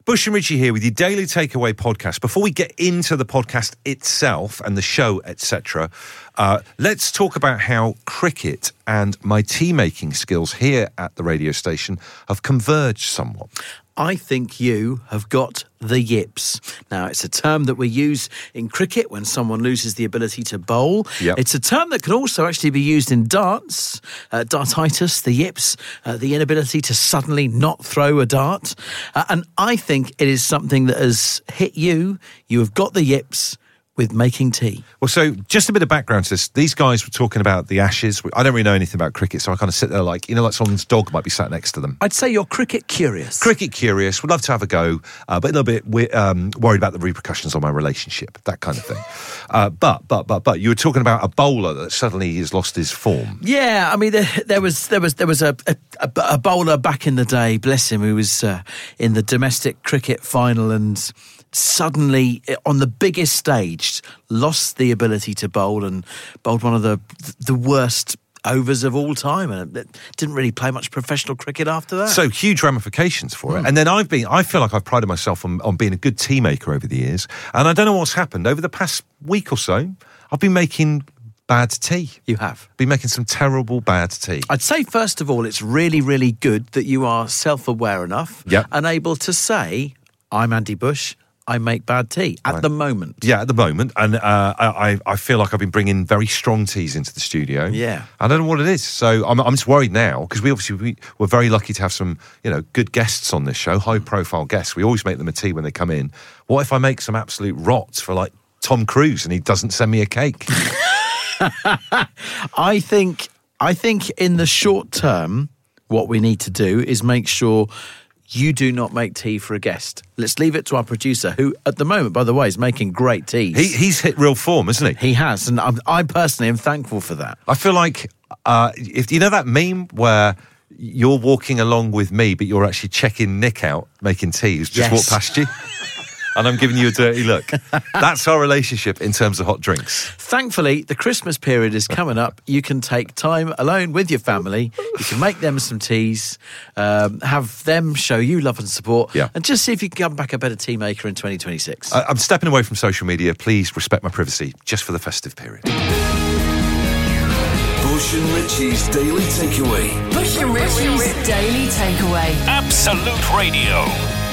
Bush and Richie here with your Daily Takeaway podcast. Before we get into the podcast itself and the show, etc., let's talk about how cricket and my tea-making skills here at the radio station have converged somewhat. I think you have got the yips. Now, it's a term that we use in cricket when someone loses the ability to bowl. Yep. It's a term that can also actually be used in darts, dartitis, the yips, the inability to suddenly not throw a dart. And I think it is something that has hit you. You have got the yips with making tea. Well, so just a bit of background to this. These guys were talking about the Ashes. I don't really know anything about cricket, so I kind of sit there like someone's dog might be sat next to them. I'd say you're cricket curious. Cricket curious, would love to have a go, but a little bit worried about the repercussions on my relationship, that kind of thing. But you were talking about a bowler that suddenly has lost his form. Yeah, I mean, there was a bowler back in the day, bless him, who was in the domestic cricket final and suddenly, on the biggest stage, lost the ability to bowl and bowled one of the worst overs of all time, and didn't really play much professional cricket after that. So huge ramifications for it. And then I feel like I've prided myself on being a good tea maker over the years, and I don't know what's happened over the past week or so. I've been making bad tea. You have been making some terrible bad tea. I'd say, first of all, it's really, really good that you are self-aware enough and able to say, I'm Andy Bush, I make bad tea at the moment. Yeah, at the moment. And I feel like I've been bringing very strong teas into the studio. Yeah. I don't know what it is. So I'm just worried now, because we're very lucky to have some, good guests on this show, high-profile guests. We always make them a tea when they come in. What if I make some absolute rot for, like, Tom Cruise and he doesn't send me a cake? I think in the short term, what we need to do is make sure you do not make tea for a guest. Let's leave it to our producer, who, at the moment, by the way, is making great teas. He's hit real form, hasn't he? He has, and I personally am thankful for that. I feel like, if you know that meme where you're walking along with me, but you're actually checking Nick out making tea, who's just walked past you? And I'm giving you a dirty look. That's our relationship in terms of hot drinks. Thankfully, the Christmas period is coming up. You can take time alone with your family. You can make them some teas, have them show you love and support, and just see if you can come back a better tea maker in 2026. I'm stepping away from social media. Please respect my privacy, just for the festive period. Bush and Richie's Daily Takeaway. Bush and Richie's Daily Takeaway. Absolute Radio.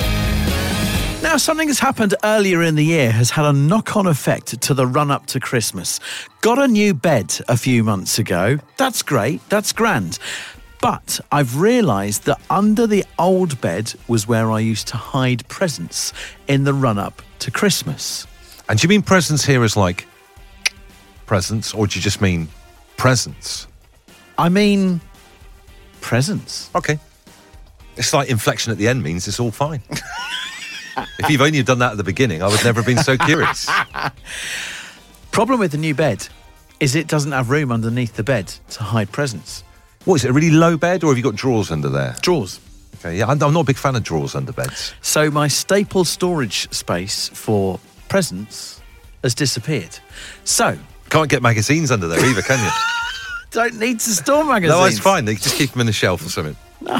Now, something that's happened earlier in the year has had a knock-on effect to the run-up to Christmas. Got a new bed a few months ago. That's great. That's grand. But I've realised that under the old bed was where I used to hide presents in the run-up to Christmas. And do you mean presents here as like presents, or do you just mean presents? I mean presents. Okay. It's like inflection at the end means it's all fine. If you've only done that at the beginning, I would never have been so curious. Problem with the new bed is it doesn't have room underneath the bed to hide presents. What, is it a really low bed, or have you got drawers under there? Drawers. Okay, yeah, I'm not a big fan of drawers under beds. So my staple storage space for presents has disappeared. So... Can't get magazines under there either, can you? Don't need to store magazines. No, it's fine. They just keep them in the shelf or something. No.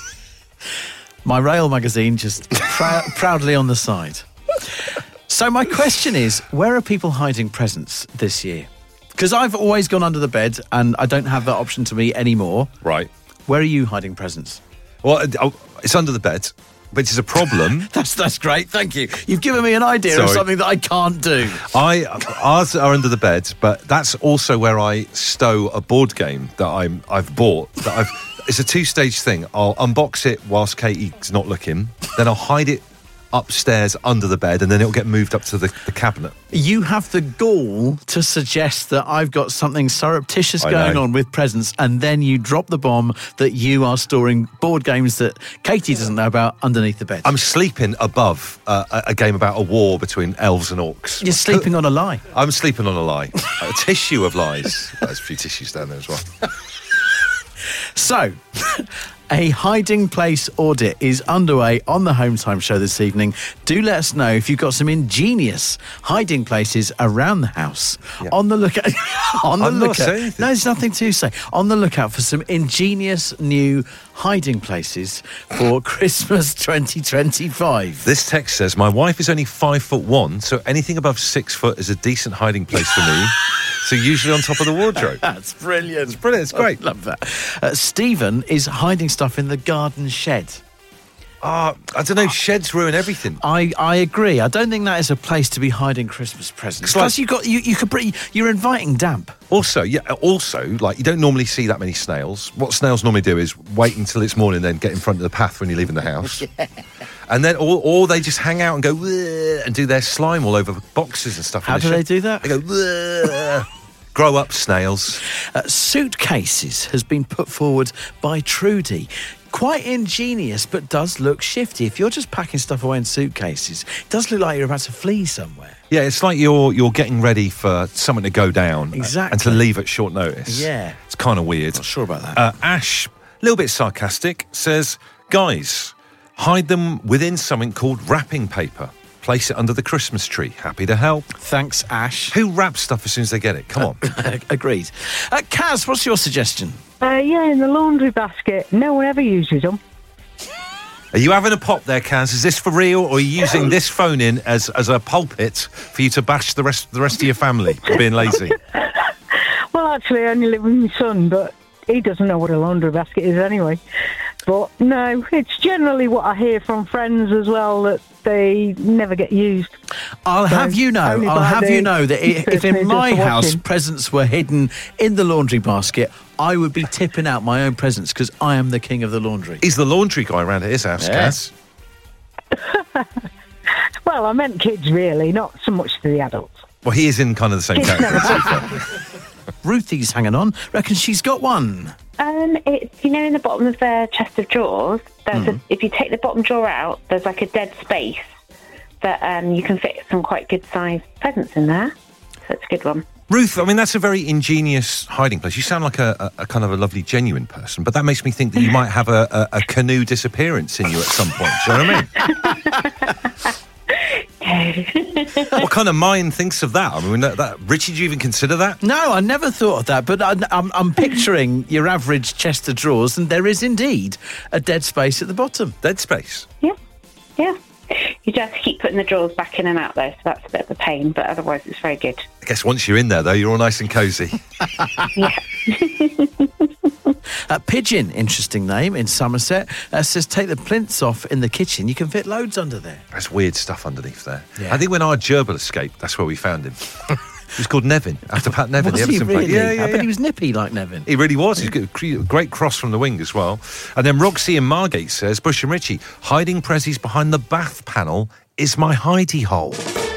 My Rail magazine just proudly on the side. So my question is, where are people hiding presents this year? Because I've always gone under the bed and I don't have that option to me anymore. Right. Where are you hiding presents? Well, it's under the bed, which is a problem. That's great, thank you. You've given me an idea of something that I can't do. Ours are under the bed, but that's also where I stow a board game that I've bought. It's a two-stage thing. I'll unbox it whilst Katie's not looking, then I'll hide it upstairs under the bed, and then it'll get moved up to the cabinet. You have the gall to suggest that I've got something surreptitious going on with presents, and then you drop the bomb that you are storing board games that Katie doesn't know about underneath the bed. I'm sleeping above a game about a war between elves and orcs. You're sleeping on a lie. I'm sleeping on a lie. A tissue of lies. There's a few tissues down there as well. So, A hiding place audit is underway on the Home Time Show this evening. Do let us know if you've got some ingenious hiding places around the house. Yeah. On the lookout. On the I'm not lookout. saying anything. No, there's nothing to say. On the lookout for some ingenious new hiding places for Christmas 2025. This text says, my wife is only 5'1", so anything above 6 foot is a decent hiding place for me. So usually on top of the wardrobe. That's brilliant. It's brilliant. It's great. I love that. Stephen is hiding stuff in the garden shed. I don't know. Sheds ruin everything. I agree. I don't think that is a place to be hiding Christmas presents. Plus, you're inviting damp. Also, like you don't normally see that many snails. What snails normally do is wait until it's morning, then get in front of the path when you're leaving the house. Yeah. And then, or they just hang out and go "Bleh," and do their slime all over boxes and stuff. How do they do that? They go "Bleh." Grow up, snails. Suitcases has been put forward by Trudy. Quite ingenious, but does look shifty. If you're just packing stuff away in suitcases, it does look like you're about to flee somewhere. Yeah, it's like you're getting ready for something to go down. Exactly. And to leave at short notice. Yeah. It's kind of weird. Not sure about that. Ash, a little bit sarcastic, says, guys, hide them within something called wrapping paper. Place it under the Christmas tree. Happy to help. Thanks, Ash. Who wraps stuff as soon as they get it? Come on. Agreed. Kaz, what's your suggestion? In the laundry basket. No one ever uses them. Are you having a pop there, Kaz? Is this for real, or are you using this phone in as a pulpit for you to bash the rest of your family for being lazy? Well, actually, I only live with my son, but he doesn't know what a laundry basket is anyway. But no, it's generally what I hear from friends as well, that they never get used. I'll have you know that if in my house presents were hidden in the laundry basket, I would be tipping out my own presents because I am the king of the laundry. He's the laundry guy around at his house, Kaz. Well, I meant kids, really, not so much to the adults. Well, he is in kind of the same category. Ruthie's hanging on. Reckons she's got one. It's, in the bottom of the chest of drawers, if you take the bottom drawer out, there's like a dead space that you can fit some quite good sized presents in there. So it's a good one. Ruth, I mean, that's a very ingenious hiding place. You sound like a kind of a lovely, genuine person, but that makes me think that you might have a canoe disappearance in you at some point. Do you know what I mean? What kind of mind thinks of that? I mean, Richie, do you even consider that? No, I never thought of that, but I'm picturing your average chest of drawers, and there is indeed a dead space at the bottom. Dead space? Yeah. You just keep putting the drawers back in and out there, so that's a bit of a pain, but otherwise it's very good. I guess once you're in there, though, you're all nice and cosy. Yeah. Pigeon, interesting name, in Somerset, says take the plinths off in the kitchen. You can fit loads under there. There's weird stuff underneath there. Yeah. I think when our gerbil escaped, that's where we found him. He was called Nevin, after Pat Nevin. Was he really? Yeah. I bet he was nippy like Nevin. He really was. He's got a great cross from the wing as well. And then Roxy in Margate says, Bush and Richie, hiding prezzies behind the bath panel is my hidey hole.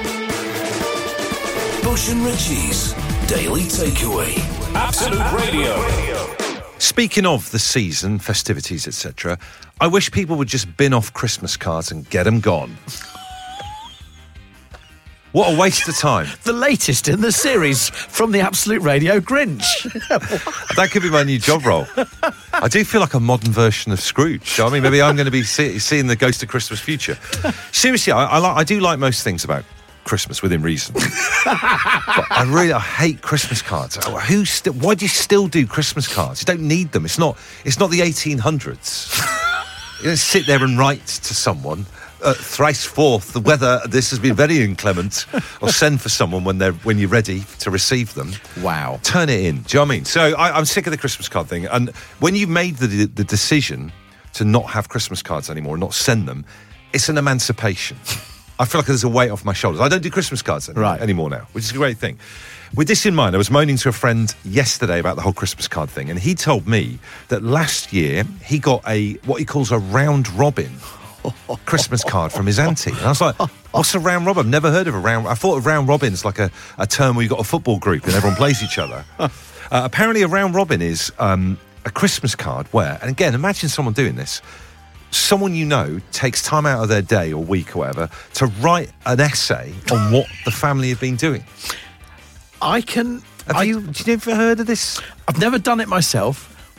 Bush and Richie's Daily Takeaway. Absolute Radio. Speaking of the season, festivities, etc., I wish people would just bin off Christmas cards and get them gone. What a waste of time. The latest in the series from the Absolute Radio Grinch. That could be my new job role. I do feel like a modern version of Scrooge. I mean, maybe I'm going to be seeing the Ghost of Christmas Future. Seriously, I do like most things about Christmas within reason. But I hate Christmas cards. Why do you still do Christmas cards? You don't need them. It's not the 1800s. You don't sit there and write to someone thrice forth the weather. This has been very inclement. Or send for someone when you're ready to receive them. Wow. Turn it in. Do you know what I mean? So I'm sick of the Christmas card thing. And when you made the decision to not have Christmas cards anymore, not send them, it's an emancipation. I feel like there's a weight off my shoulders. I don't do Christmas cards anymore now, which is a great thing. With this in mind, I was moaning to a friend yesterday about the whole Christmas card thing, and he told me that last year he got what he calls a round robin Christmas card from his auntie. And I was like, what's a round robin? I've never heard of a round. I thought of round robins like a term where you've got a football group and everyone plays each other. Apparently a round robin is a Christmas card where, and again, imagine someone doing this, someone you know takes time out of their day or week or whatever to write an essay on what the family have been doing. Have you ever heard of this? I've never done it myself.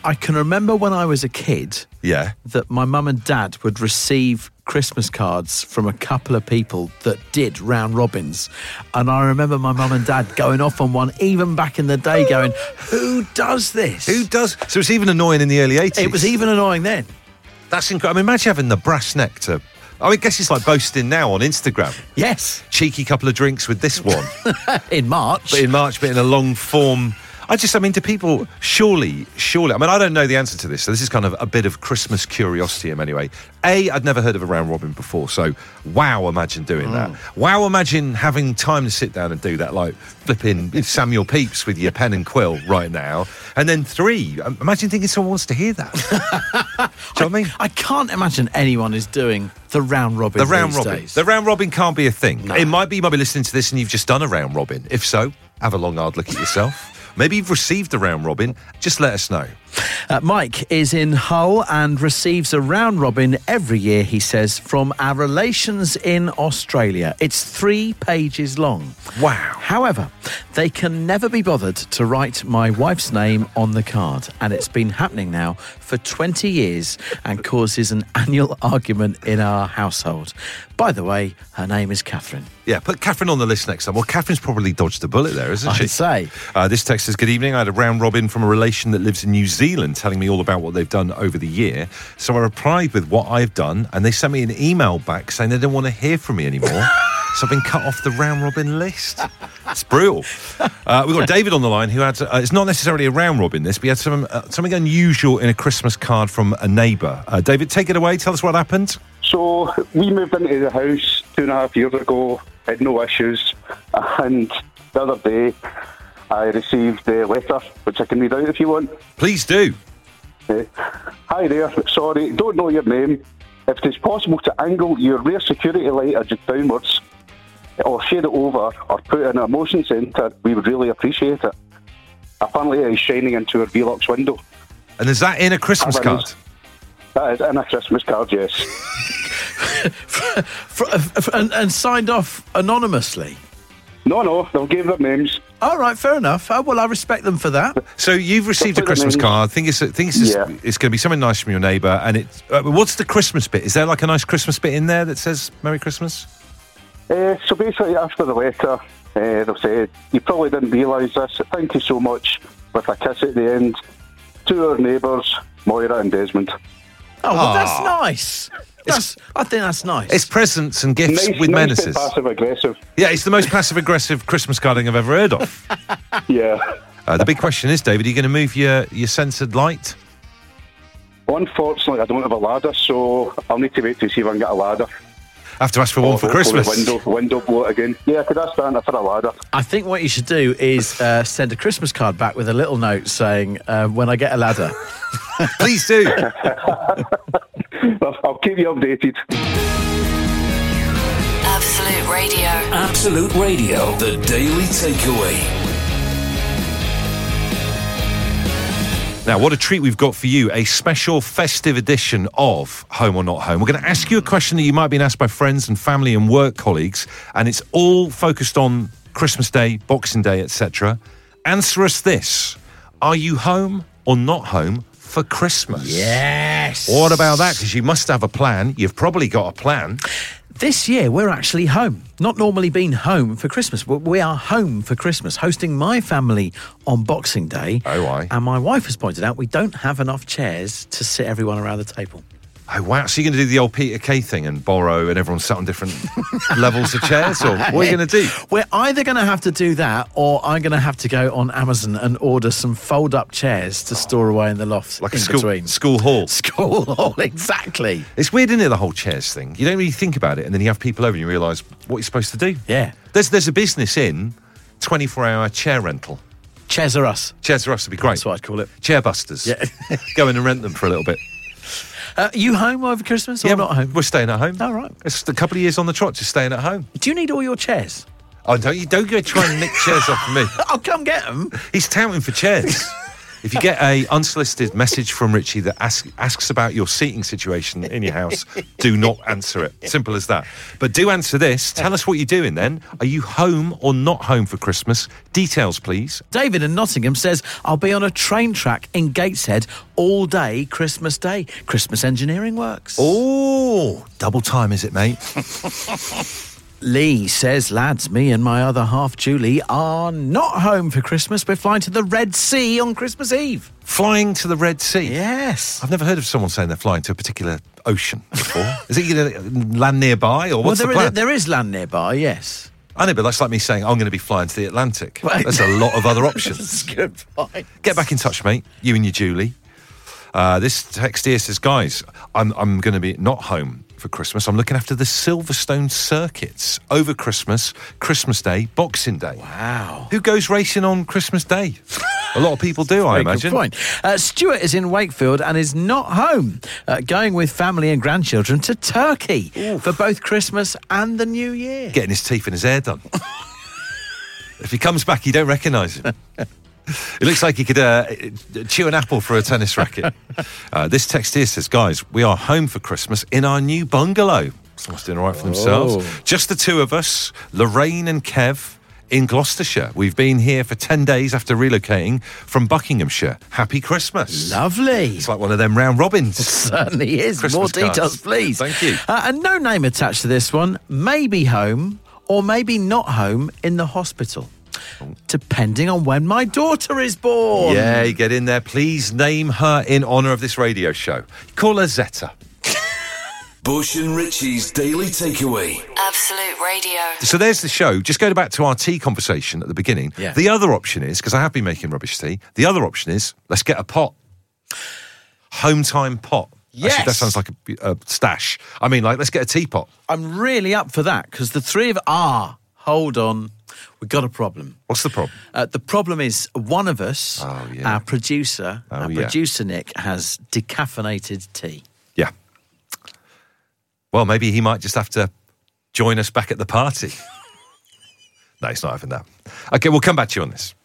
I can remember when I was a kid Yeah. that my mum and dad would receive Christmas cards from a couple of people that did round robins. And I remember my mum and dad going off on one, even back in the day, going, who does this? Who does? So it's even annoying in the early 80s. It was even annoying then. That's incredible. I mean, imagine having the brass neck to... I guess it's like boasting now on Instagram. Yes. Cheeky couple of drinks with this one. In March. But in a long form... do people, surely, I mean, I don't know the answer to this, so this is kind of a bit of Christmas curiosity anyway. I'd never heard of a round robin before, so wow, imagine doing that. Wow, imagine having time to sit down and do that, like flipping Samuel Pepys with your pen and quill right now. And then 3, imagine thinking someone wants to hear that. Do you know what I mean? I can't imagine anyone is doing the round robin The round these robin. days. The round robin can't be a thing. No. It might be, you might be listening to this and you've just done a round robin. If so, have a long, hard look at yourself. Maybe you've received a round robin. Just let us know. Mike is in Hull and receives a round robin every year, he says, from our relations in Australia. It's 3 pages long. Wow. However, they can never be bothered to write my wife's name on the card, and it's been happening now for 20 years and causes an annual argument in our household. By the way, her name is Catherine. Yeah, put Catherine on the list next time. Well, Catherine's probably dodged a bullet there, isn't she? I'd say. This text says, good evening. I had a round robin from a relation that lives in New Zealand telling me all about what they've done over the year. So I replied with what I've done, and they sent me an email back saying they don't want to hear from me anymore. So I've been cut off the round robin list. It's brutal. We've got David on the line who had, it's not necessarily a round robin this, but he had something unusual in a Christmas card from a neighbour. David, take it away. Tell us what happened. So we moved into the house 2.5 years ago, had no issues, and the other day I received a letter, which I can read out if you want. Please do. Hi there, sorry, don't know your name. If it is possible to angle your rear security light downwards, or shade it over, or put it in a motion centre, we would really appreciate it. Apparently it is shining into a Velux window. And is that in a Christmas card? That is in a Christmas card, yes. and signed off anonymously? No, they'll give their names. All right, fair enough. Well, I respect them for that. So you've received a Christmas card. I think it's going to be something nice from your neighbour. And what's the Christmas bit? Is there like a nice Christmas bit in there that says Merry Christmas? So basically, after the letter, they've said, you probably didn't realise this. Thank you so much, with a kiss at the end, to our neighbours, Moira and Desmond. Oh, well, that's nice. I think that's nice. It's presents and gifts with menaces. Nice passive aggressive. Yeah, it's the most passive aggressive Christmas carding I've ever heard of. Yeah. The big question is, David, are you going to move your censored light? Well, unfortunately, I don't have a ladder, so I'll need to wait to see if I can get a ladder. I have to ask for one for Christmas. Window blow it again. Yeah, could I stand for a ladder? I think what you should do is send a Christmas card back with a little note saying, when I get a ladder. Please do. I'll keep you updated. Absolute Radio. Absolute Radio. The Daily Takeaway. Now, what a treat we've got for you, a special festive edition of Home or Not Home. We're going to ask you a question that you might have been asked by friends and family and work colleagues, and it's all focused on Christmas Day, Boxing Day, etc. Answer us this. Are you home or not home for Christmas? Yes. What about that? Because you must have a plan. You've probably got a plan. This year, we're actually home. Not normally been home for Christmas. We are home for Christmas, hosting my family on Boxing Day. Oh, why? And my wife has pointed out we don't have enough chairs to sit everyone around the table. Oh, wow. So you're going to do the old Peter Kay thing and borrow and everyone sat on different levels of chairs? Or what are you going to do? We're either going to have to do that or I'm going to have to go on Amazon and order some fold-up chairs to store away in the loft Like in a between. school hall. School hall, exactly. It's weird, isn't it, the whole chairs thing? You don't really think about it and then you have people over and you realise what you're supposed to do. Yeah. There's a business in 24-hour chair rental. Chairs are us. Chairs are us would be great. That's what I'd call it. Chair busters. Yeah. Go in and rent them for a little bit. You home over Christmas or not home? We're staying at home. All right. It's a couple of years on the trot, just staying at home. Do you need all your chairs? Oh, don't go try and nick chairs off of me. I'll come get them. He's touting for chairs. If you get a unsolicited message from Richie that asks about your seating situation in your house, do not answer it. Simple as that. But do answer this. Tell us what you're doing then. Are you home or not home for Christmas? Details, please. David in Nottingham says, I'll be on a train track in Gateshead all day Christmas Day. Christmas engineering works. Oh, double time, is it, mate? Lee says, lads, me and my other half, Julie, are not home for Christmas. We're flying to the Red Sea on Christmas Eve. Flying to the Red Sea? Yes. I've never heard of someone saying they're flying to a particular ocean before. Is it going to land nearby, or what's the plan? There is land nearby, yes. I know, but that's like me saying I'm going to be flying to the Atlantic. There's a lot of other options. That's a good point. Get back in touch, mate. You and your Julie. This text here says, guys, I'm going to be not home for Christmas. I'm looking after the Silverstone circuits over Christmas, Christmas Day, Boxing Day. Wow. Who goes racing on Christmas Day? A lot of people do, I imagine. Good point. Stuart is in Wakefield and is not home, going with family and grandchildren to Turkey for both Christmas and the New Year. Getting his teeth and his hair done. If he comes back, you don't recognise him. It looks like he could chew an apple for a tennis racket. This text here says, guys, we are home for Christmas in our new bungalow. Someone's doing all right for themselves. Just the two of us, Lorraine and Kev, in Gloucestershire. We've been here for 10 days after relocating from Buckinghamshire. Happy Christmas. Lovely. It's like one of them round robins. It certainly is. Christmas More details, cards. please. Thank you. And no name attached to this one. Maybe home or maybe not home in the hospital, depending on when my daughter is born. Yeah, get in there. Please name her in honour of this radio show. Call her Zeta. Bush and Richie's Daily Takeaway. Absolute Radio. So there's the show. Just go back to our tea conversation at the beginning. Yeah. The other option is, because I have been making rubbish tea, the other option is, let's get a pot. Home time pot. Yes. Actually, that sounds like a stash. I mean, like, let's get a teapot. I'm really up for that because the three of... hold on. We've got a problem. What's the problem? The problem is one of us, our producer, producer Nick, has decaffeinated tea. Yeah. Well, maybe he might just have to join us back at the party. No, he's not having that. Okay, we'll come back to you on this.